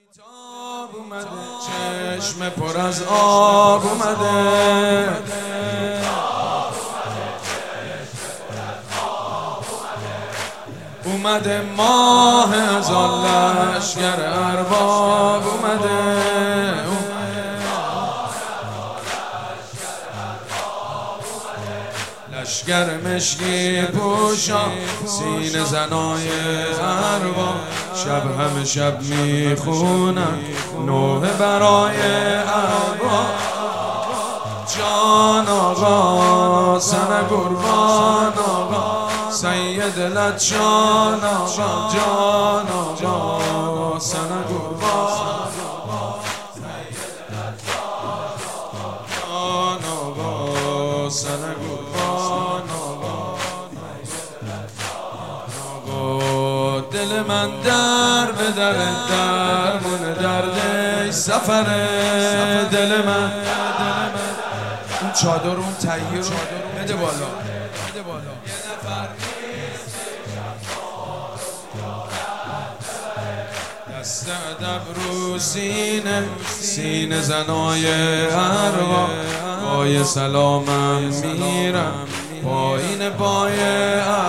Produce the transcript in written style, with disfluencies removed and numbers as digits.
بیتاب اومده، چشم پر از آب اومده، اومده ماه هزار لشگر ارباب اومده، لشگر مشکی پوشا سینه زنای ارباب، شب همه شب میخونن نوحه برای ارباب. جان آقا سن قربان آقا سید لت جان آقا، جان آقا سن قربان جان آقا سن قربان آقا. دل من در به درمون درد سفره، دل من اون چادر اون تهیه رو بده بالا، بده بالا. یه نفر دست ادب رو سینه زنای ارباب، پای سلامم میرم پایین پای